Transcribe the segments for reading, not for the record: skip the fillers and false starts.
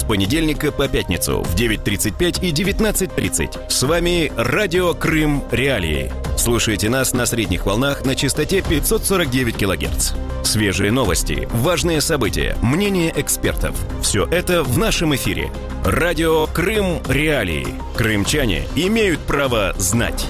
понедельника по пятницу в 9:35 и 19:30. С вами Радио Крым Реалии. Слушайте нас на средних волнах на частоте 549 кГц. Свежие новости, важные события, мнения экспертов. Все это в нашем эфире. Радио Крым Реалии. Крымчане имеют право знать.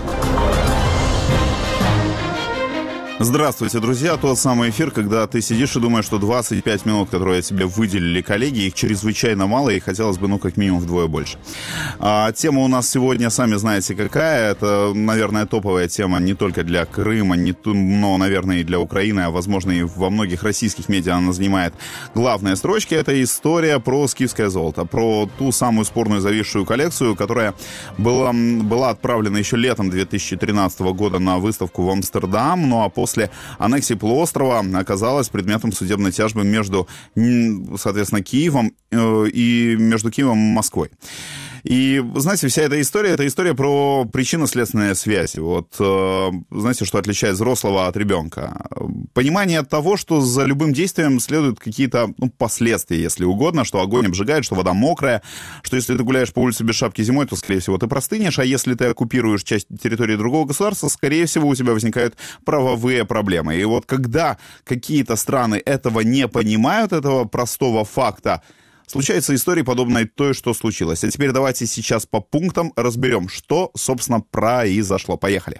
Здравствуйте, друзья. Тот самый эфир, когда ты сидишь и думаешь, что 25 минут, которые тебе выделили коллеги, их чрезвычайно мало, и хотелось бы, как минимум вдвое больше. Тема у нас сегодня, сами знаете, какая. Это, наверное, топовая тема не только для Крыма, но, наверное, и для Украины, а, возможно, и во многих российских медиа она занимает главные строчки. Это история про скифское золото, про ту самую спорную зависшую коллекцию, которая была отправлена еще летом 2013 года на выставку в Амстердам, ну а после аннексии полуострова оказалась предметом судебной тяжбы между, соответственно, Киевом и между Киевом и Москвой. И, знаете, вся эта история про причинно-следственные связи. Вот, знаете, что отличает взрослого от ребенка? Понимание того, что за любым действием следуют какие-то последствия, если угодно, что огонь обжигает, что вода мокрая, что если ты гуляешь по улице без шапки зимой, то, скорее всего, ты простынешь, а если ты оккупируешь часть территории другого государства, скорее всего, у тебя возникают правовые проблемы. И вот когда какие-то страны этого не понимают, этого простого факта, случаются истории, подобной той, что случилось. А теперь давайте сейчас по пунктам разберем, что, собственно, произошло. Поехали.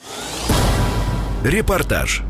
Репортаж.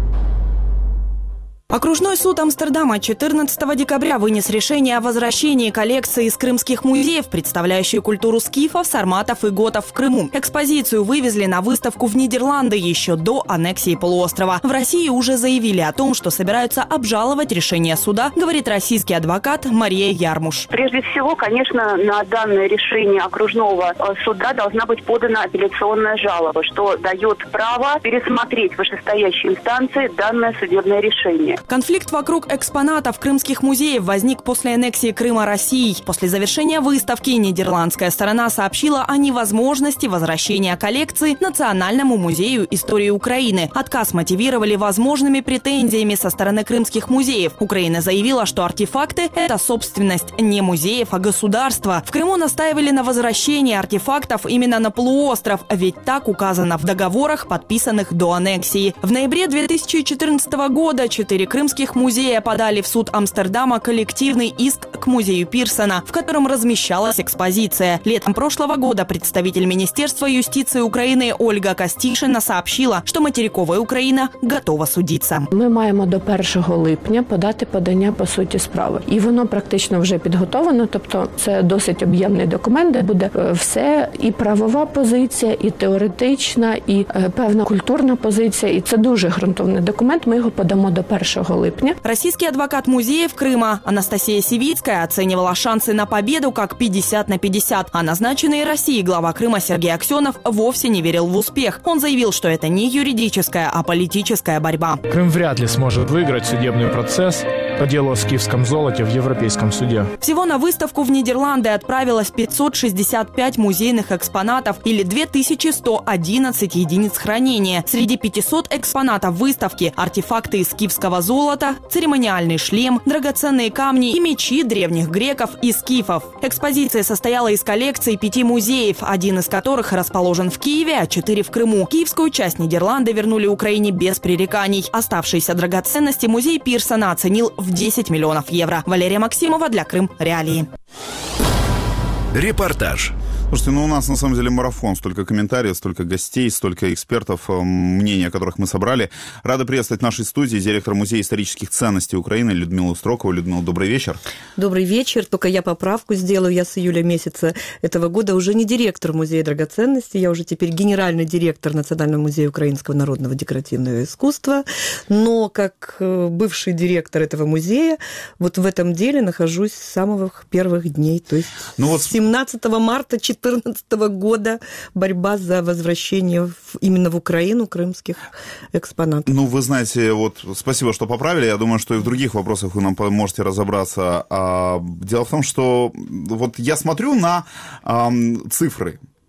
Окружной суд Амстердама 14 декабря вынес решение о возвращении коллекции из крымских музеев, представляющей культуру скифов, сарматов и готов в Крыму. Экспозицию вывезли на выставку в Нидерланды еще до аннексии полуострова. В России уже заявили о том, что собираются обжаловать решение суда, говорит российский адвокат Мария Ярмуш. Прежде всего, конечно, на данное решение окружного суда должна быть подана апелляционная жалоба, что дает право пересмотреть в вышестоящей инстанции данное судебное решение. Конфликт вокруг экспонатов крымских музеев возник после аннексии Крыма Россией. После завершения выставки нидерландская сторона сообщила о невозможности возвращения коллекции Национальному музею истории Украины. Отказ мотивировали возможными претензиями со стороны крымских музеев. Украина заявила, что артефакты – это собственность не музеев, а государства. В Крыму настаивали на возвращении артефактов именно на полуостров, ведь так указано в договорах, подписанных до аннексии. В ноябре 2014 года 4 крымских музея подали в суд Амстердама коллективный иск к музею Пирсона, в котором размещалась экспозиция. Летом прошлого года представитель Министерства юстиции Украины Ольга Костишина сообщила, что материковая Украина готова судиться. Ми маємо до 1 липня подати подання по суті справи. І воно практично вже підготовлено, тобто це досить об'ємний документ, де буде все, і правова позиція, і теоретична, і певна культурна позиція. І це дуже ґрунтовний документ, ми його подамо до 1 липня. Российский адвокат музеев Крыма Анастасия Сивицкая оценивала шансы на победу как 50/50, а назначенный Россией глава Крыма Сергей Аксенов вовсе не верил в успех. Он заявил, что это не юридическая, а политическая борьба. Крым вряд ли сможет выиграть судебный процесс по делу о скифском золоте в Европейском суде. Всего на выставку в Нидерланды отправилось 565 музейных экспонатов или 2111 единиц хранения. Среди 500 экспонатов выставки – артефакты из скифского золота, церемониальный шлем, драгоценные камни и мечи древних греков и скифов. Экспозиция состояла из коллекций 5 музеев, один из которых расположен в Киеве, а 4 в Крыму. Киевскую часть Нидерланды вернули Украине без пререканий. Оставшиеся драгоценности музей Пирсона оценил в 10 миллионов евро. Валерия Максимова для Крым Реалии. Репортаж. Слушайте, у нас на самом деле марафон. Столько комментариев, столько гостей, столько экспертов, мнения которых мы собрали. Рада приветствовать в нашей студии директор Музея исторических ценностей Украины Людмилу Строкову. Людмила, добрый вечер. Добрый вечер. Только я поправку сделаю. Я с июля месяца этого года уже не директор Музея драгоценностей. Я уже теперь генеральный директор Национального музея украинского народного декоративного искусства. Но как бывший директор этого музея, вот в этом деле нахожусь с самых первых дней. То есть с 17 марта 2014 года борьба за возвращение именно в Украину крымских экспонатов. Вы знаете, спасибо, что поправили. Я думаю, что и в других вопросах вы нам поможете разобраться. Дело в том, что я смотрю на цифры.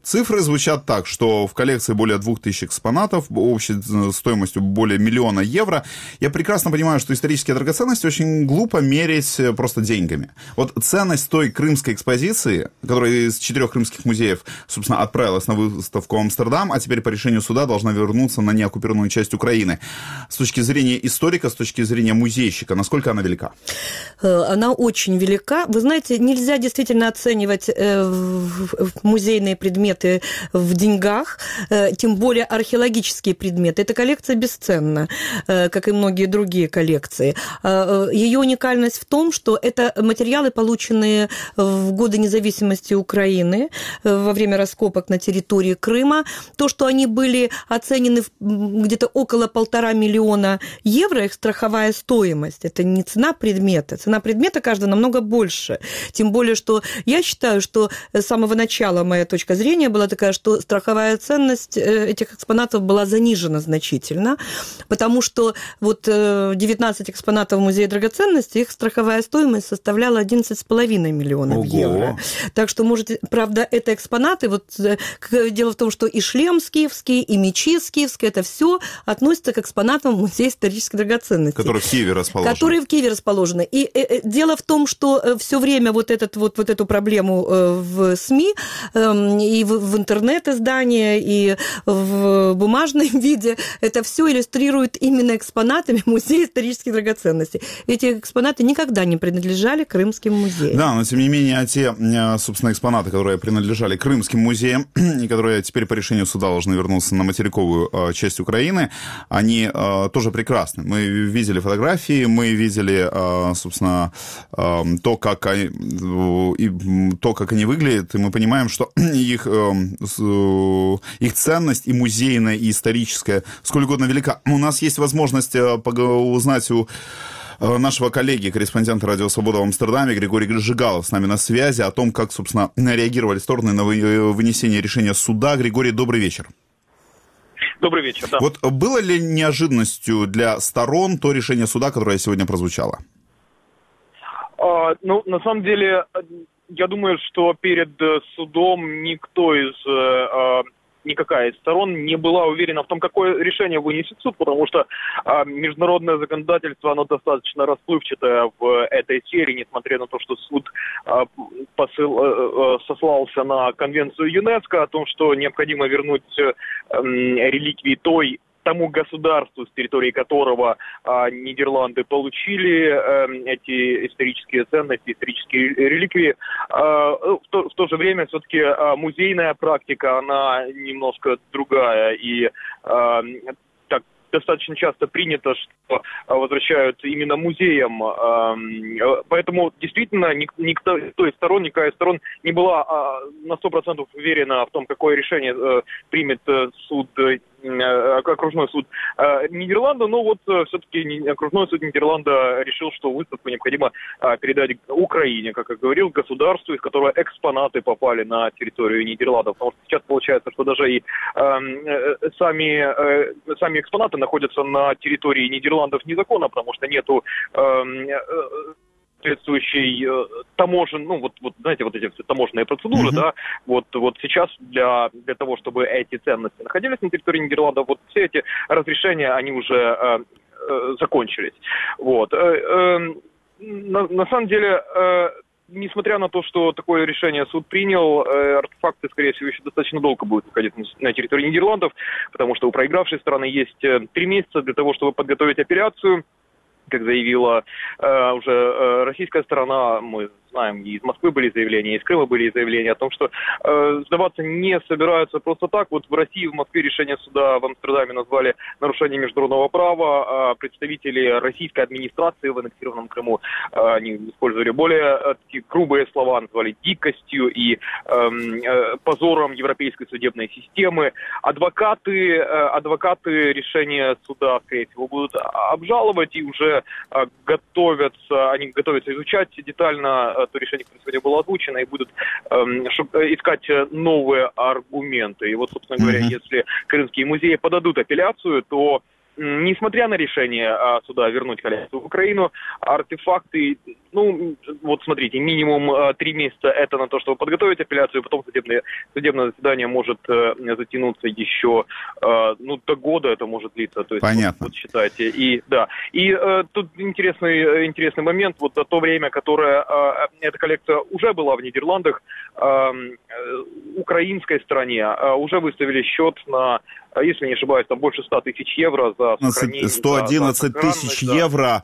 Цифры звучат так, что в коллекции более 2000 экспонатов, общей стоимостью более 1 000 000 евро. Я прекрасно понимаю, что исторические драгоценности очень глупо мерить просто деньгами. Вот ценность той крымской экспозиции, которая из 4 крымских музеев, собственно, отправилась на выставку в Амстердам, а теперь по решению суда должна вернуться на неоккупированную часть Украины. С точки зрения историка, с точки зрения музейщика, насколько она велика? Она очень велика. Вы знаете, нельзя действительно оценивать музейные предметы в деньгах, тем более археологические предметы. Эта коллекция бесценна, как и многие другие коллекции. Ее уникальность в том, что это материалы, полученные в годы независимости Украины во время раскопок на территории Крыма. То, что они были оценены где-то около 1,5 миллиона евро, их страховая стоимость, это не цена предмета. Цена предмета каждого намного больше. Тем более, что я считаю, что с самого начала моя точка зрения была такая, что страховая ценность этих экспонатов была занижена значительно, потому что вот 19 экспонатов в Музее драгоценностей, их страховая стоимость составляла 11,5 миллионов евро. Так что, может, правда, это экспонаты, вот дело в том, что и шлем скифский, и мечи скифские, это все относится к экспонатам Музея исторических драгоценностей. Которые в Киеве расположены. Которые в Киеве расположены. И дело в том, что все время вот эту проблему в СМИ и в интернет-издания, и в бумажном виде, это все иллюстрирует именно экспонатами Музея исторических драгоценностей. Эти экспонаты никогда не принадлежали крымским музеям. Да, но тем не менее, те, собственно, экспонаты, которые принадлежали крымским музеям, и которые теперь по решению суда должны вернуться на материковую часть Украины, они тоже прекрасны. Мы видели фотографии, мы видели, собственно, то, как они выглядят, и мы понимаем, что их ценность и музейная, и историческая сколь угодно велика. У нас есть возможность узнать у нашего коллеги, корреспондента «Радио Свобода» в Амстердаме, Григорий Жигалов с нами на связи, о том, как, собственно, реагировали стороны на вынесение решения суда. Григорий, добрый вечер. Добрый вечер, да. Вот было ли неожиданностью для сторон то решение суда, которое сегодня прозвучало? На самом деле, я думаю, что перед судом никакая из сторон не была уверена в том, какое решение вынесет суд, потому что международное законодательство, оно достаточно расплывчатое в этой сфере, несмотря на то, что суд сослался на конвенцию ЮНЕСКО о том, что необходимо вернуть реликвии тому государству, с территории которого Нидерланды получили эти исторические ценности, исторические реликвии. В то же время все-таки музейная практика, она немножко другая. И так достаточно часто принято, что возвращают именно музеям. Поэтому действительно никто из сторон, никакая из сторон не была на 100% уверена в том, какое решение примет суд, окружной суд Нидерланда, но вот все-таки окружной суд Нидерланда решил, что выставку необходимо передать Украине, как я говорил, государству, из которого экспонаты попали на территорию Нидерландов. Потому что сейчас получается, что даже и сами экспонаты находятся на территории Нидерландов незаконно, потому что нету соответствующей знаете, вот эти все таможенные процедуры, да, вот сейчас для того, чтобы эти ценности находились на территории Нидерландов, вот все эти разрешения, они уже закончились. Вот. На самом деле, несмотря на то, что такое решение суд принял, артефакты, скорее всего, еще достаточно долго будут находиться на территории Нидерландов, потому что у проигравшей стороны есть 3 месяца для того, чтобы подготовить апелляцию. Как заявила уже российская сторона, мы знаем, и из Москвы были заявления, и из Крыма были заявления о том, что сдаваться не собираются просто так. Вот в России, в Москве решение суда в Амстердаме назвали нарушением международного права. А представители российской администрации в аннексированном Крыму, они использовали более такие грубые слова, назвали дикостью и позором европейской судебной системы. Адвокаты решения суда, скорее всего, будут обжаловать и уже они готовятся изучать детально то решение, которое сегодня было озвучено, и будут искать новые аргументы. И вот, собственно говоря, если крымские музеи подадут апелляцию, то несмотря на решение суда вернуть коллекцию в Украину, артефакты, ну, вот смотрите, минимум 3 месяца это на то, чтобы подготовить апелляцию, потом судебное заседание может затянуться еще, ну, до года это может длиться. То есть, понятно. Вот считайте. И тут интересный момент, вот за то время, которое эта коллекция уже была в Нидерландах, украинской стороне уже выставили счет на, если не ошибаюсь, там больше 100 тысяч евро за сохранение. 111 тысяч евро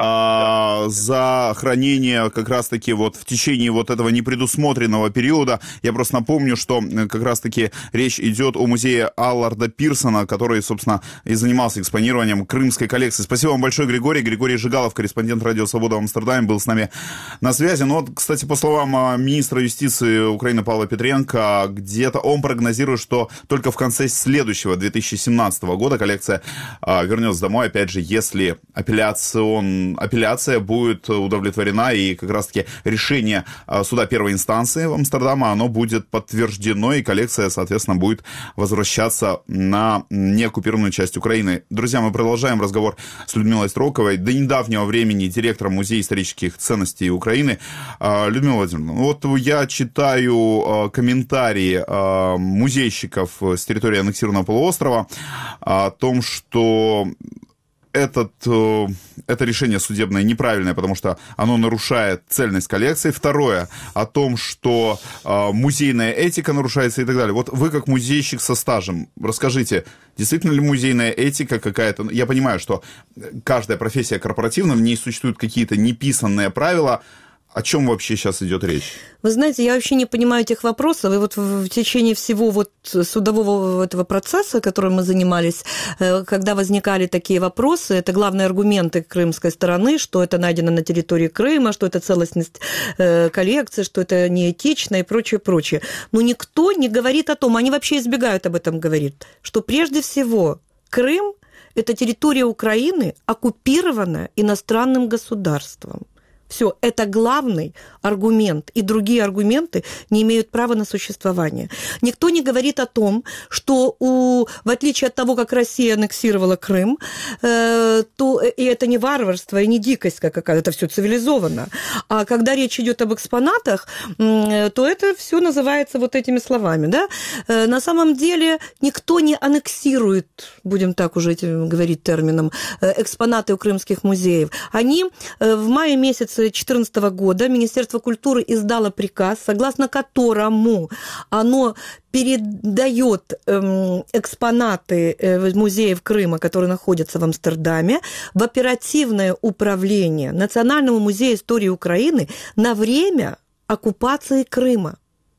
за хранение как раз-таки вот в течение вот этого непредусмотренного периода. Я просто напомню, что как раз-таки речь идет о музее Алларда Пирсона, который, собственно, и занимался экспонированием крымской коллекции. Спасибо вам большое, Григорий. Григорий Жигалов, корреспондент «Радио Свобода» в Амстердаме, был с нами на связи. Ну вот, кстати, по словам министра юстиции Украины Павла Петренко, где-то он прогнозирует, что только в конце следующего 2017 года коллекция вернется домой, опять же, если апелляция будет удовлетворена, и как раз-таки решение суда первой инстанции в Амстердаме, оно будет подтверждено, и коллекция, соответственно, будет возвращаться на неоккупированную часть Украины. Друзья, мы продолжаем разговор с Людмилой Строковой, до недавнего времени директором Музея исторических ценностей Украины. Людмила Владимировна, вот я читаю комментарии музейщиков с территории аннексированного полуострова о том, что это решение судебное неправильное, потому что оно нарушает цельность коллекции. Второе, о том, что музейная этика нарушается и так далее. Вот вы, как музейщик со стажем, расскажите, действительно ли музейная этика какая-то... Я понимаю, что каждая профессия корпоративна, в ней существуют какие-то неписанные правила. О чем вообще сейчас идет речь? Вы знаете, я вообще не понимаю этих вопросов. И вот в течение всего вот судового этого процесса, которым мы занимались, когда возникали такие вопросы, это главные аргументы крымской стороны, что это найдено на территории Крыма, что это целостность коллекции, что это неэтично и прочее, прочее. Но никто не говорит о том, они вообще избегают об этом говорить, что прежде всего Крым – это территория Украины, оккупированная иностранным государством. Все, это главный аргумент, и другие аргументы не имеют права на существование. Никто не говорит о том, что в отличие от того, как Россия аннексировала Крым, то и это не варварство, и не дикость какая-то, это все цивилизованно. А когда речь идет об экспонатах, то это все называется вот этими словами. Да? На самом деле никто не аннексирует, будем так уже говорить термином, экспонаты у крымских музеев. Они в мае месяце 2014 года Министерство культуры издало приказ, согласно которому оно передает экспонаты музеев Крыма, которые находятся в Амстердаме, в оперативное управление Национального музея истории Украины на время оккупации Крыма.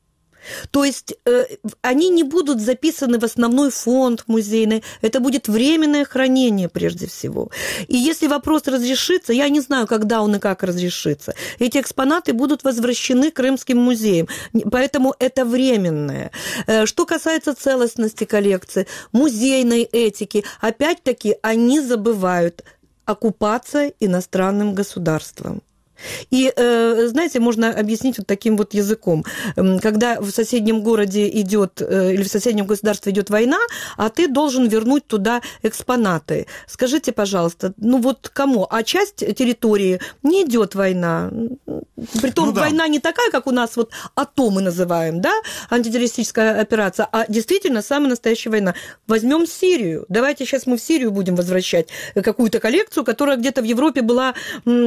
То есть они не будут записаны в основной фонд музейный, это будет временное хранение прежде всего. И если вопрос разрешится, я не знаю, когда он и как разрешится, эти экспонаты будут возвращены крымским музеям, поэтому это временное. Что касается целостности коллекции, музейной этики, опять-таки они забывают оккупация иностранным государством. И, знаете, можно объяснить вот таким вот языком. Когда в соседнем городе идет, или в соседнем государстве идет война, а ты должен вернуть туда экспонаты. Скажите, пожалуйста, ну вот кому? А часть территории не идет война. Притом война не такая, как у нас вот АТО мы называем, да, антитеррористическая операция, а действительно самая настоящая война. Возьмем Сирию. Давайте сейчас мы в Сирию будем возвращать какую-то коллекцию, которая где-то в Европе была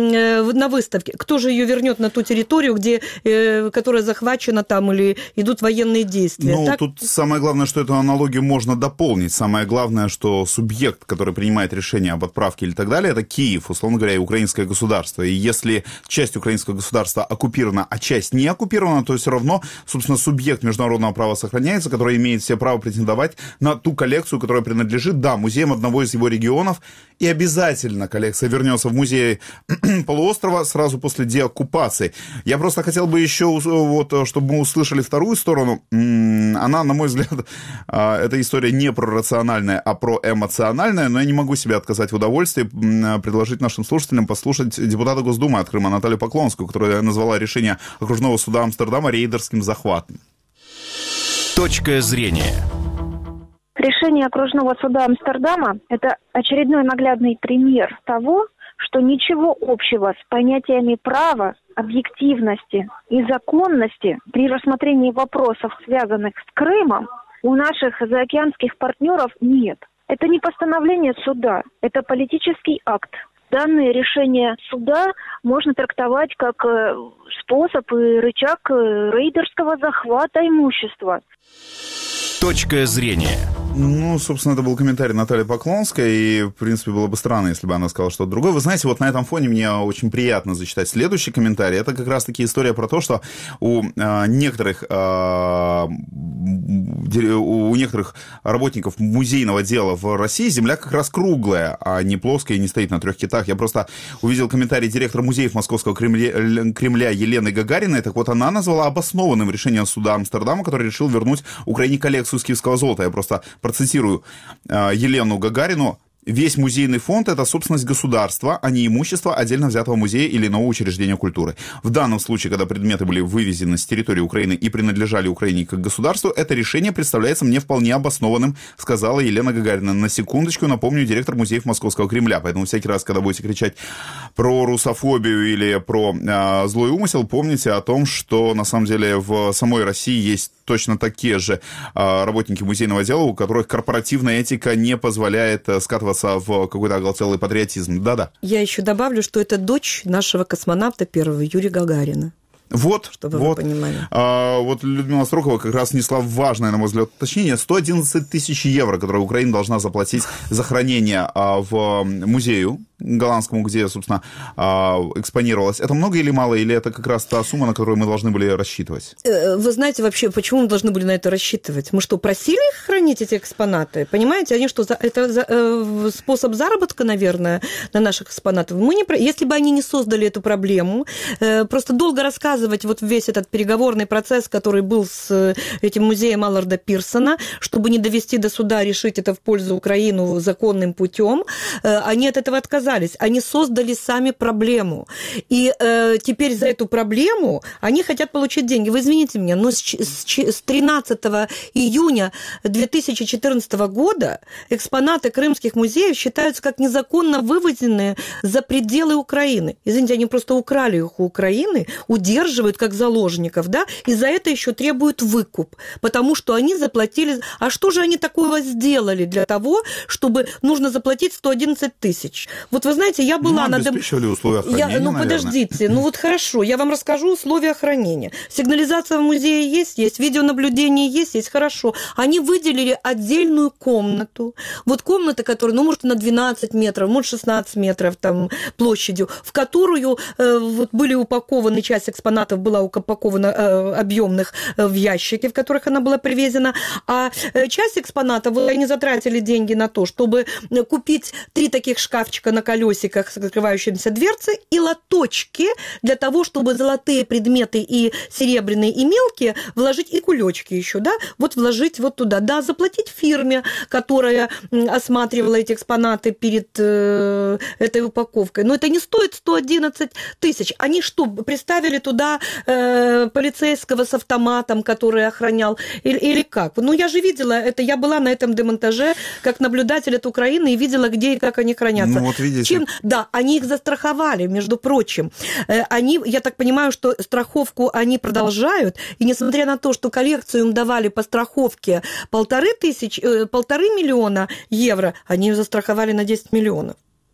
на выставке. Кто же ее вернет на ту территорию, которая захвачена там, или идут военные действия? Ну, тут самое главное, что эту аналогию можно дополнить. Самое главное, что субъект, который принимает решение об отправке или так далее, это Киев, условно говоря, и украинское государство. И если часть украинского государства оккупирована, а часть не оккупирована, то все равно, собственно, субъект международного права сохраняется, который имеет все право претендовать на ту коллекцию, которая принадлежит, да, музеям одного из его регионов, и обязательно коллекция вернется в музей полуострова сразу после деоккупации. Я просто хотел бы еще, вот, чтобы мы услышали вторую сторону. Она, на мой взгляд, эта история не про рациональная, а про эмоциональная, но я не могу себе отказать в удовольствии предложить нашим слушателям послушать депутата Госдумы от Крыма Наталью Поклонскую, которая назвала решение окружного суда Амстердама рейдерским захватом. Точка зрения. Решение окружного суда Амстердама – это очередной наглядный пример того, что ничего общего с понятиями права, объективности и законности при рассмотрении вопросов, связанных с Крымом, у наших заокеанских партнеров нет. Это не постановление суда, это политический акт. Данное решение суда можно трактовать как способ и рычаг рейдерского захвата имущества. Точка зрения. Ну, собственно, это был комментарий Натальи Поклонской, и, в принципе, было бы странно, если бы она сказала что-то другое. Вы знаете, вот на этом фоне мне очень приятно зачитать следующий комментарий. Это как раз-таки история про то, что у некоторых работников музейного дела в России земля как раз круглая, а не плоская и не стоит на 3 китах. Я просто увидел комментарий директора музеев Московского Кремля Елены Гагариной. Так вот, она назвала обоснованным решение суда Амстердама, который решил вернуть Украине коллекцию скифского золота. Я просто процитирую Елену Гагарину. Весь музейный фонд – это собственность государства, а не имущество отдельно взятого музея или иного учреждения культуры. В данном случае, когда предметы были вывезены с территории Украины и принадлежали Украине как государству, это решение представляется мне вполне обоснованным, сказала Елена Гагарина. На секундочку напомню, директор музеев Московского Кремля. Поэтому всякий раз, когда будете кричать про русофобию или про злой умысел, помните о том, что на самом деле в самой России есть точно такие же работники музейного дела, у которых корпоративная этика не позволяет скатываться в какой-то оголтелый патриотизм. Да-да. Я еще добавлю, что это дочь нашего космонавта первого, Юрия Гагарина. Вот, чтобы вы понимали. Вот Людмила Строкова как раз внесла важное, на мой взгляд, уточнение. 111 тысяч евро, которые Украина должна заплатить за хранение в музею голландскому, где, собственно, экспонировалось. Это много или мало, или это как раз та сумма, на которую мы должны были рассчитывать? Вы знаете, вообще, почему мы должны были на это рассчитывать? Мы что, просили их хранить, эти экспонаты? Понимаете, они что, это способ заработка, наверное, на наших экспонатах? Если бы они не создали эту проблему, просто долго рассказывать вот весь этот переговорный процесс, который был с этим музеем Алларда Пирсона, чтобы не довести до суда, решить это в пользу Украины законным путем, они от этого отказались. Они создали сами проблему. И теперь за эту проблему они хотят получить деньги. Вы извините меня, но с 13 июня 2014 года экспонаты крымских музеев считаются как незаконно вывезенные за пределы Украины. Извините, они просто украли их у Украины, удерживают как заложников, да, и за это еще требуют выкуп, потому что они заплатили... А что же они такого сделали для того, чтобы нужно заплатить 111 тысяч? Вот вы знаете, я была на... Обеспечивали условия хранения, подождите, вот хорошо, я вам расскажу условия хранения. Сигнализация в музее есть, видеонаблюдение есть, хорошо. Они выделили отдельную комнату. Вот комната, которая, может, на 12 метров, может, 16 метров там, площадью, в которую вот были упакованы, часть экспонатов была упакована объемных в ящики, в которых она была привезена, а часть экспонатов, они затратили деньги на то, чтобы купить 3 таких шкафчика на колесиках с открывающимися дверцы и лоточки для того, чтобы золотые предметы и серебряные, и мелкие вложить, и кулечки еще, да, вот вложить вот туда, да, заплатить фирме, которая осматривала эти экспонаты перед этой упаковкой. Но это не стоит 111 тысяч. Они что, приставили туда полицейского с автоматом, который охранял, или как? Ну, я же видела это, я была на этом демонтаже как наблюдатель от Украины и видела, где и как они хранятся. Ну, вот видите. Да, они их застраховали, между прочим. Они, я так понимаю, что страховку они продолжают, и несмотря на то, что коллекцию им давали по страховке 1,5 миллиона евро, они ее застраховали на 10 миллионов.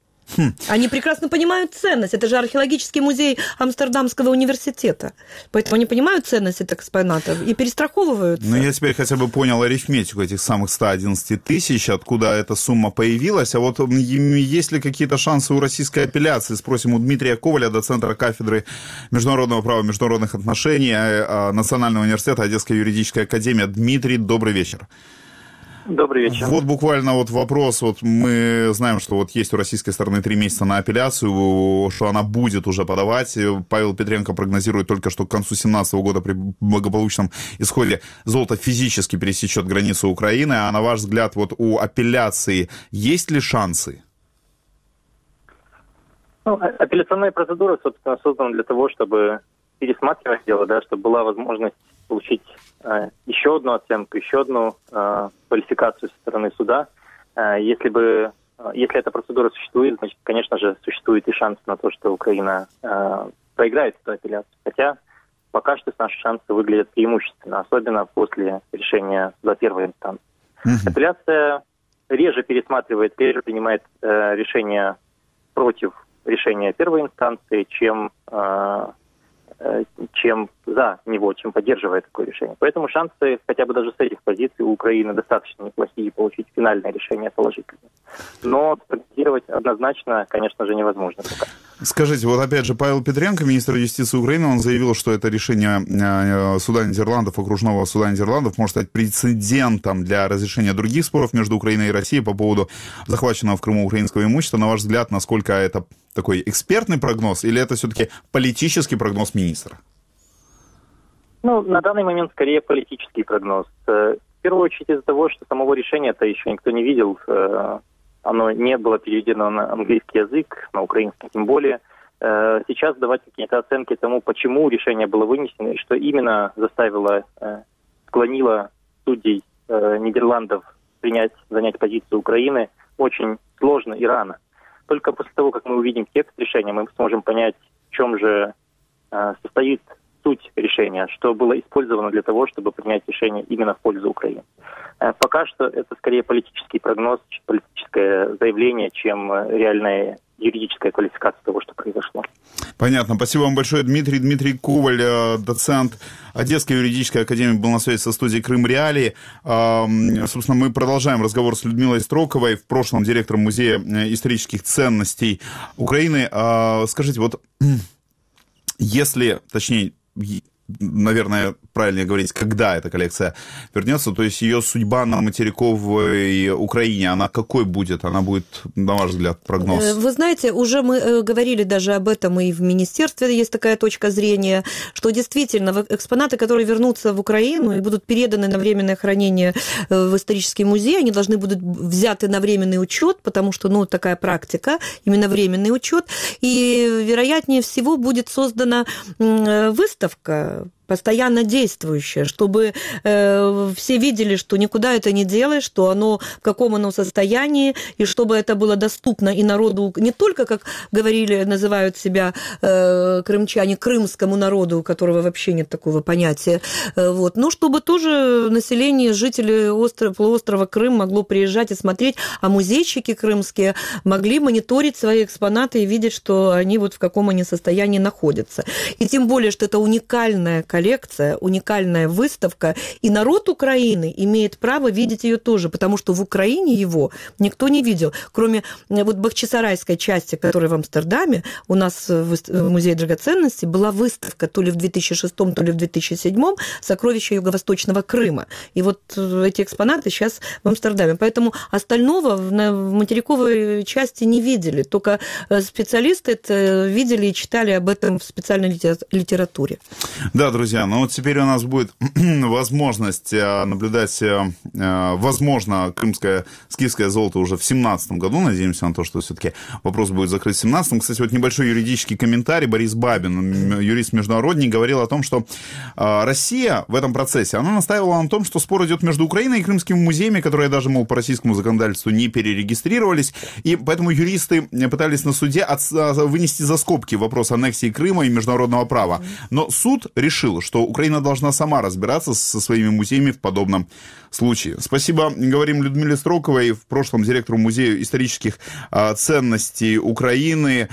Они прекрасно понимают ценность. Это же археологический музей Амстердамского университета. Поэтому они понимают ценность этих экспонатов и перестраховываются. Ну, я теперь хотя бы понял арифметику этих самых 111 тысяч, откуда эта сумма появилась. А вот есть ли какие-то шансы у российской апелляции? Спросим у Дмитрия Коваля, доцентра кафедры международного права и международных отношений Национального университета Одесской юридической академии. Дмитрий, добрый вечер. Добрый вечер. Вот буквально вот вопрос. Вот мы знаем, что вот есть у российской стороны 3 месяца на апелляцию, что она будет уже подавать. Павел Петренко прогнозирует только, что к концу 2017 года при благополучном исходе золото физически пересечет границу Украины. А на ваш взгляд, вот у апелляции есть ли шансы? Ну, апелляционная процедура, собственно, создана для того, чтобы пересматривать дело, да, чтобы была возможность получить еще одну оценку, еще одну квалификацию со стороны суда. Если эта процедура существует, значит, конечно же, существует и шанс на то, что Украина проиграет эту апелляцию. Хотя пока что наши шансы выглядят преимущественно, особенно после решения суда первой инстанции. Апелляция реже принимает решение против решения первой инстанции, чем за него, чем поддерживая такое решение. Поэтому шансы хотя бы даже с этих позиций у Украины достаточно неплохие получить финальное решение положительное. Но прогнозировать однозначно, конечно же, невозможно пока. Скажите, вот опять же, Павел Петренко, министр юстиции Украины, он заявил, что это решение суда Нидерландов, окружного суда Нидерландов, может стать прецедентом для разрешения других споров между Украиной и Россией по поводу захваченного в Крыму украинского имущества. На ваш взгляд, насколько это такой экспертный прогноз или это все-таки политический прогноз министра? На данный момент скорее политический прогноз. В первую очередь из-за того, что самого решения-то еще никто не видел. Оно не было переведено на английский язык, на украинский тем более. Сейчас давать какие-то оценки тому, почему решение было вынесено и что именно склонило судей Нидерландов занять позицию Украины, очень сложно и рано. Только после того, как мы увидим текст решения, мы сможем понять, в чем же состоит суть решения, что было использовано для того, чтобы принять решение именно в пользу Украины. Пока что это скорее политический прогноз, политическое заявление, чем реальная юридическая квалификация того, что произошло. Понятно. Спасибо вам большое, Дмитрий. Дмитрий Коваль, доцент Одесской юридической академии, был на связи со студией «Крым Реалии». Собственно, мы продолжаем разговор с Людмилой Строковой, в прошлом директором Музея исторических ценностей Украины. Скажите, вот если, точнее, наверное, правильнее говорить, когда эта коллекция вернется, то есть ее судьба на материковой Украине, она какой будет? Она будет, на ваш взгляд, прогноз? Вы знаете, уже мы говорили даже об этом и в министерстве есть такая точка зрения, что действительно экспонаты, которые вернутся в Украину и будут переданы на временное хранение в исторический музей, они должны будут взяты на временный учет, потому что, такая практика, именно временный учет, и, вероятнее всего, будет создана выставка, постоянно действующее, чтобы все видели, что никуда это не делаешь, что оно, в каком оно состоянии, и чтобы это было доступно и народу, не только, как говорили, называют себя крымчане, крымскому народу, у которого вообще нет такого понятия, но чтобы тоже население, жители полуострова Крым могло приезжать и смотреть, а музейщики крымские могли мониторить свои экспонаты и видеть, что они в каком они состоянии находятся. И тем более, что это уникальная коллекция, уникальная выставка, и народ Украины имеет право видеть ее тоже, потому что в Украине его никто не видел, кроме бахчисарайской части, которая в Амстердаме, у нас в Музее драгоценностей была выставка то ли в 2006, то ли в 2007 «Сокровища Юго-Восточного Крыма». И эти экспонаты сейчас в Амстердаме. Поэтому остального в материковой части не видели, только специалисты это видели и читали об этом в специальной литературе. Да, друзья, теперь у нас будет возможность наблюдать, возможно, крымское, скифское золото уже в 2017 году. Надеемся на то, что все-таки вопрос будет закрыт в 2017. Кстати, небольшой юридический комментарий. Борис Бабин, юрист-международник, говорил о том, что Россия в этом процессе, она настаивала на том, что спор идет между Украиной и крымскими музеями, которые даже, по российскому законодательству не перерегистрировались, и поэтому юристы пытались на суде вынести за скобки вопрос аннексии Крыма и международного права. Но суд решил, что Украина должна сама разбираться со своими музеями в подобном случае. Спасибо, говорим Людмиле Строковой, в прошлом директору Музея исторических ценностей Украины,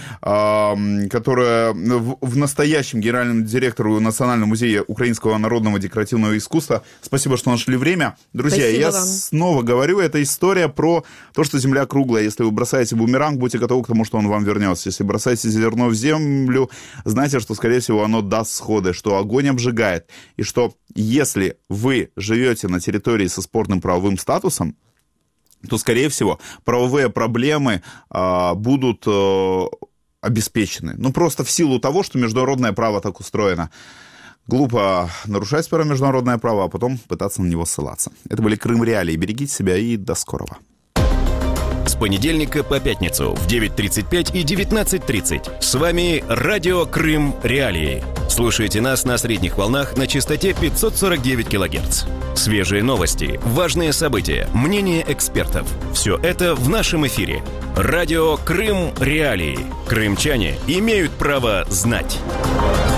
которая в настоящем генеральном директору Национального музея украинского народного декоративного искусства. Спасибо, что нашли время. Друзья, спасибо я вам. Снова говорю, это история про то, что Земля круглая. Если вы бросаете бумеранг, будьте готовы к тому, что он вам вернется. Если бросаете зерно в землю, знайте, что, скорее всего, оно даст всходы, что огонь обжигает, и что если вы живете на территории со спорным правовым статусом, то, скорее всего, правовые проблемы будут обеспечены. Просто в силу того, что международное право так устроено. Глупо нарушать сперва международное право, а потом пытаться на него ссылаться. Это были Крым Реалии. Берегите себя и до скорого. понедельника по пятницу в 9:35 и 19:30. С вами Радио Крым Реалии. Слушайте нас на средних волнах на частоте 549 кГц. Свежие новости, важные события, мнения экспертов. Все это в нашем эфире. Радио Крым Реалии. Крымчане имеют право знать.